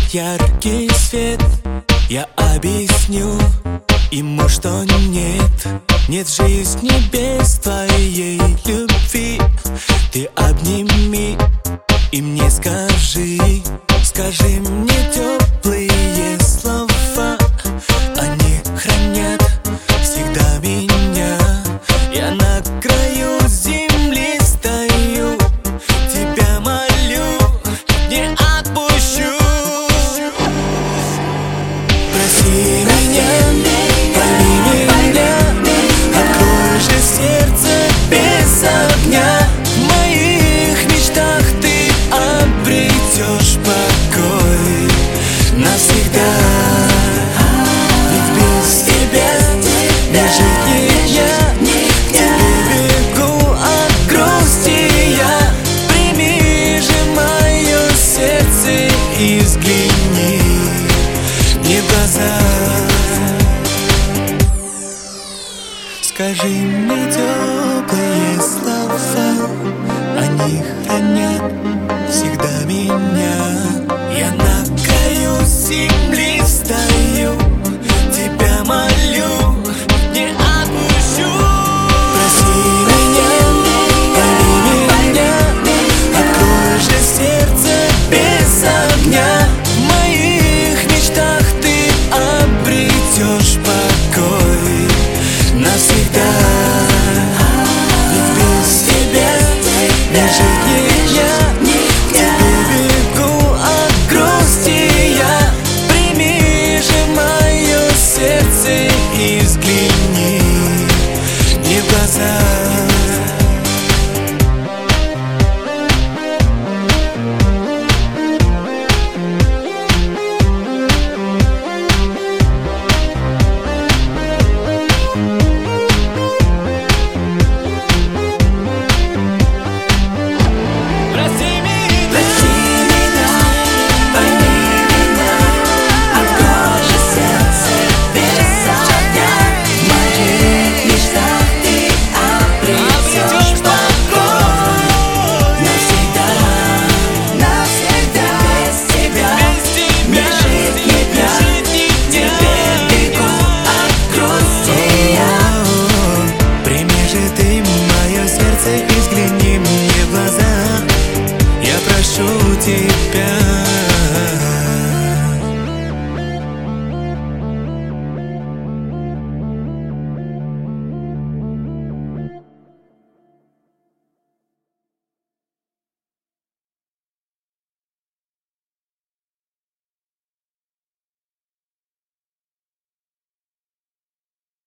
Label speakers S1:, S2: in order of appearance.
S1: яркий свет. Я объясню ему, что нет жизни без твоей любви. Ты обними и мне скажи мне теплые слова. Они хранят всегда меня. Я на краю земли стою, тебя молю, не отпущу. Проси меня, пойми меня, открой же сердце без огня. В моих мечтах ты обретешь покой навсегда. Ведь без тебя не жить не я, к тебе бегу от грусти я. Прими же мое сердце и взгляни мне в глаза. Скажи мне теплые слова, они хранят